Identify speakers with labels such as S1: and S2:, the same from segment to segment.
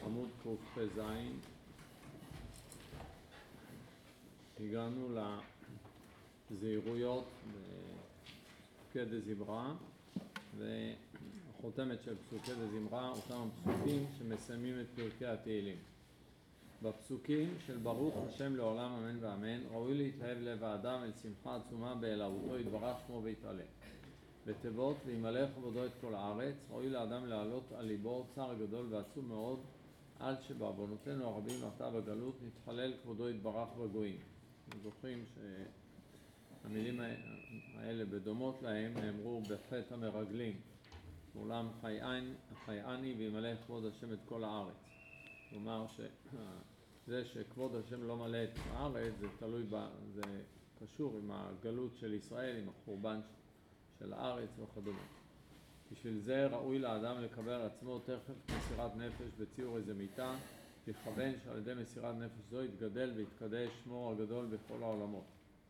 S1: עמוד ק"ז. הגענו לזהירויות בפסוקי דזמרה, והחותמת של פסוקי דזמרה אותם הפסוקים שמסיימים את פרקי התהילים. בפסוקים של ברוך השם לעולם אמן ואמן ראוי להתלהב לב האדם אל שמחה עצומה באלוהותו יתברך שמו ויתעלה. בתיבות וימלא כבודו את כל הארץ ראוי לאדם להעלות על ליבו צער גדול ועצום מאוד עד שבעוונותינו הרבים עתה בגלות נתחלל כבודו יתברך בגויים. זוכרים שהמילים האלה בדומות להם נאמרו בחטא המרגלים, אולם חייני וימלא כבוד השם את כל הארץ. כלומר שזה שכבוד השם לא מלא את הארץ זה תלוי זה קשור עם הגלות של ישראל, עם החורבן של הארץ וכדומה. בשביל זה ראוי לאדם לקבל על עצמו תכף מסירת נפש בציור איזה מיטה, לכוון שעל ידי מסירת נפש זו יתגדל ויתקדש שמו הגדול בכל העולמות.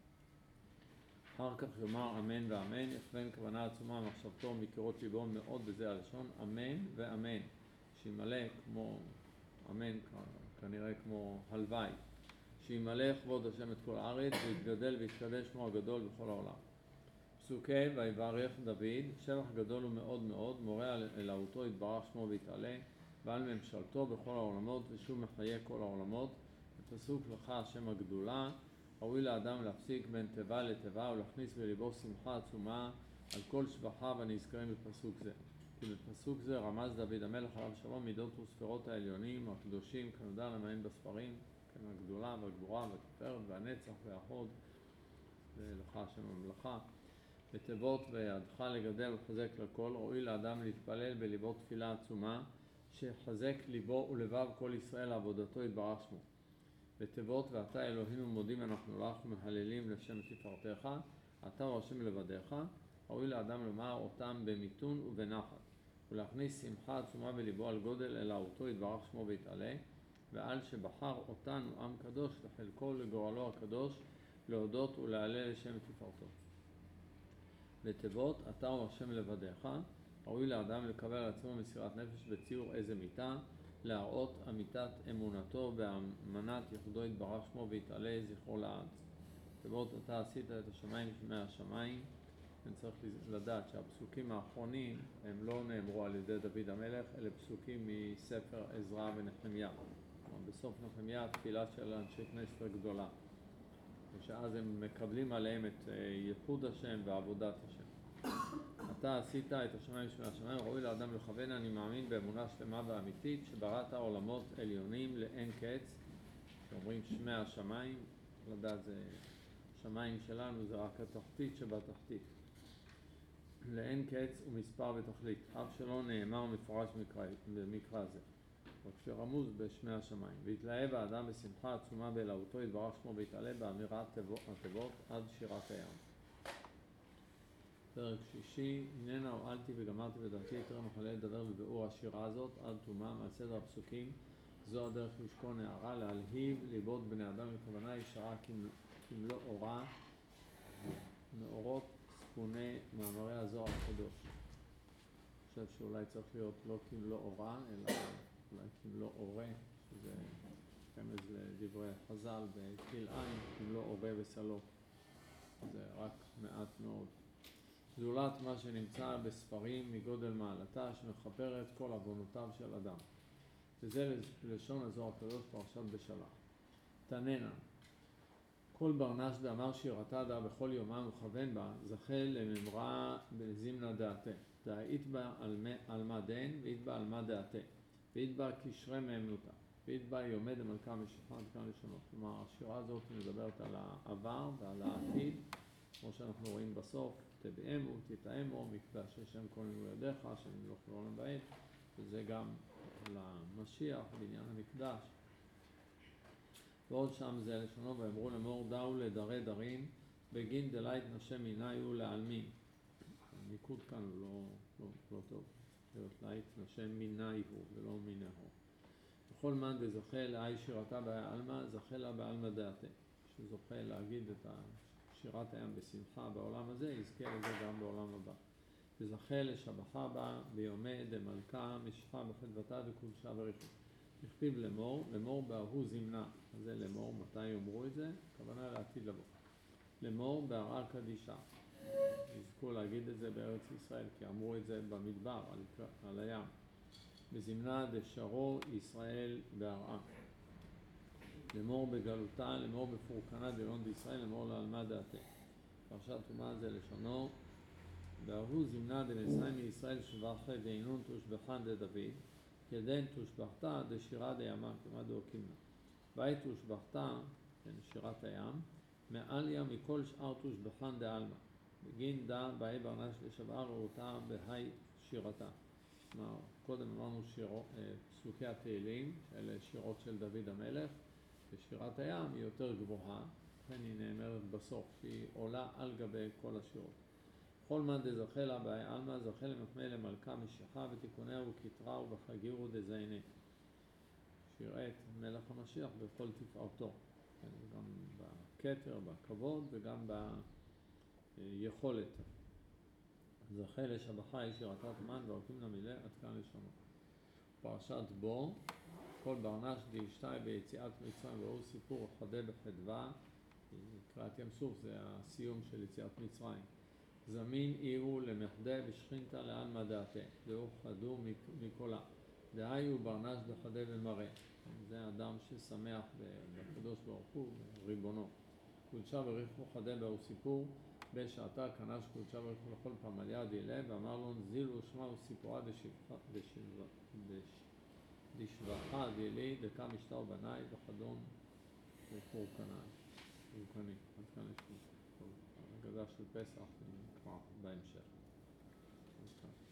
S1: אחר כך יאמר אמן ואמן, יכוון כוונה עצומה מחשבתו מקרות ליבו מאוד בזה הלשון אמן ואמן, שימלא כמו אמן, כנראה כמו הלוואי, שימלא כבוד השם את כל הארץ ויתגדל ויתקדש שמו הגדול בכל העולם. פסוקי ויברך דוד, שבח גדול ומאוד מאוד, מורה על אלוהותו יתברך שמו ויתעלה, ועל ממשלתו בכל העולמות ושוב מחיה כל העולמות. בפסוק לך השם הגדולה, ראוי לאדם להפסיק בין תיבה לתיבה ולהכניס בליבו שמחה עצומה על כל שבחיו הנזכרים בפסוק זה. כי בפסוק זה רמז דוד המלך עליו שלום מידות וספירות העליונים הקדושים כנודע למעין בספרים, כן, הגדולה והגבורה והתפארת והנצח והחוד ולך השם הממלכה. בתיבות וידך לגדל ולחזק לכל, ראוי לאדם להתפלל בליבו תפילה עצומה שחזק ליבו ולבב כל ישראל לעבודתו יתברך שמו. בתיבות ואתה אלוהינו מודים אנחנו לך ומהללים לשם תפארתך, אתה הוא השם לבדיך, ראוי לאדם לומר אותם במיתון ובנחת ולהכניס שמחה עצומה בליבו על גודל אלוהותו יתברך שמו ויתעלה, ועל שבחר אותנו עם קדוש לחלקו לגורלו הקדוש להודות ולהלל לשם תפארתו. בתיבות אתה הוא השם לבדיך, ראוי לאדם לקבל על עצמו מסירת נפש בציור איזה מיטה, להראות אמיתת אמונתו באמנת יחודו יתברך שמו ויתעלה זכרו לעד. בתיבות אתה עשית את השמיים שמי השמיים. אני צריך לדעת שהפסוקים האחרונים הם לא נאמרו על ידי דוד המלך, אלה פסוקים מספר עזרא ונחמיה. בסוף נחמיה התפילה של אנשי כנסת הגדולה, ושאז הם מקבלים עליהם את ייחוד השם ועבודת השם. אתה עשית את השמיים שמי השמיים, ראוי לאדם לכוון אני מאמין באמונה שלמה ואמיתית שבראת עולמות עליונים לאין קץ, שאומרים שמי השמיים, לדעת זה שמיים שלנו זה רק התחתית שבתחתית, לאין קץ ומספר ותכלית, אף שלא נאמר מפורש במקרא זה, רק שרמוז בשמי השמיים. והתלהב האדם בשמחה עצומה באלוהותו יתברך שמו ויתעלה באמירת התיבות עד שירת הים. פרק שישי, הננה הועלתי וגמרתי בדרכי יותר מחלל לדבר בביאור השירה הזאת עד תומה על סדר הפסוקים. זו הדרך לשכון הערה, להלהיב ליבות בני אדם לכוונה ישרה כמלוא אורה, מאורות צפוני מאמרי הזוהר הקדוש. אני חושב שאולי צריך להיות לא כמלוא אורה אלא אולי כמלוא אורה, שזה רמז לדברי חז"ל בכלאיים, כמלוא אורה וסלו, זה רק מעט מאוד. זולת מה שנמצא בספרים מגודל מעלתה שמחפרת כל עוונותיו של אדם. וזה לשון הזוהר הקדוש פרשת בשלח. תננה, כל ברנש דאמר שירתה דה בכל יומם וכוון בה, זכה לממרה בזמנה דעתה. דאית בה על מה דן, ואית בה על מה דעתה. ואית בה קשרי מאמנותה. ואית בה יומד המלכה משכנת כאן לשונות. כלומר, השירה הזאת מדברת על העבר ועל העתיד, כמו שאנחנו רואים בסוף, תבאמו, תתאמו, מקדש השם כוננו ידיך, שנמלוך לעולם ועד, וזה גם למשיח, בעניין המקדש. ועוד שם זה לשונו, ואמרו לאמור דאו לדרי דרים, בגין דלית נשם מיניו לעלמין. המיקוד כאן הוא לא טוב, דלית נשם מיניו ולא מיניהו. בכל מן דזכה לאי שירתה בעלמא, זכה לה בעלמא דעתה. שזוכה להגיד את שירת הים בשמחה בעולם הזה, יזכה לזה גם בעולם הבא. וזכה לשבחה בה ביומי דמלכה משחה בחדוותה וקודשה בריחו. הכתיב לאמור, לאמור בהוא זמנה. אז זה לאמור, מתי יאמרו את זה? הכוונה לעתיד לבוא. לאמור בהרעה קדישה. יזכו להגיד את זה בארץ ישראל, כי אמרו את זה במדבר, על הים. בזמנה דשרו ישראל בהרעה. לאמור בגלותה, לאמור בפורקנה דילון דישראל, לאמור לעלמה דעתה. פרשת טומאה זה לשונו. בהוא זמנה דנשאי מישראל שבחה דהינון תושבחן דדוד, כדין תושבחתה דשירה דימה, כמה דאוקימנה. בית תושבחתה, שירת הים, מעל ים מכל שאר תושבחן דעלמה. בגין דה באי ברנש לשבעה ראותה בהי שירתה. קודם אמרנו פסוקי התהילים, שאלה שירות של דוד המלך, ושירת הים היא יותר גבוהה, לכן היא נאמרת בסוף, שהיא עולה על גבי כל השירות. כל מן דזכה לה באי עלמה, זכה למחמא למלכה משיחה ותיקוניה וכתרה ובחגירו דזייני. שיראה את מלך המשיח בכל תפארתו, גם בכתר, בכבוד וגם ביכולת. זכה לשבחה ישירתה תמן והוקים למילא עד כאן לשונו. פרשת בו, כל ברנש דאשתי ביציאת מצרים, והוא סיפור חדה בחדווה, קריאת ים סוף, זה הסיום של יציאת מצרים. זמין איהו למחדה ושכינתה לעלמא דעתה, דהו חדו מקולה. דהיו ברנש דחדה ומראה. זה אדם ששמח בקדוש ברוך הוא, ריבונו. קודשה בריחו חדה בהו סיפור, בשעתה כנש קודשה בריחו לכל פעם על יד ילה, ואמר לו זילו שמעו סיפורה דשבחה דילי, דקה משטר בני וחדון ופורקני. עד כאן יש הגדה של פסח, כבר בהמשך.